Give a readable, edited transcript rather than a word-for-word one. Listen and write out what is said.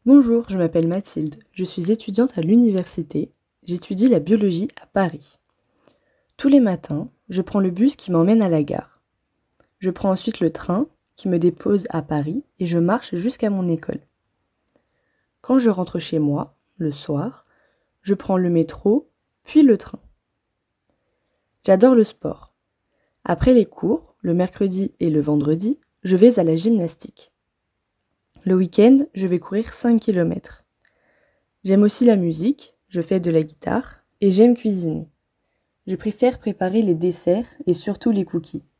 Bonjour, je m'appelle Mathilde, je suis étudiante à l'université, j'étudie la biologie à Paris. Tous les matins, je prends le bus qui m'emmène à la gare. Je prends ensuite le train qui me dépose à Paris et je marche jusqu'à mon école. Quand je rentre chez moi, le soir, je prends le métro, puis le train. J'adore le sport. Après les cours, le mercredi et le vendredi, je vais à la gymnastique. Le week-end, je vais courir 5 km. J'aime aussi la musique, je fais de la guitare et j'aime cuisiner. Je préfère préparer les desserts et surtout les cookies.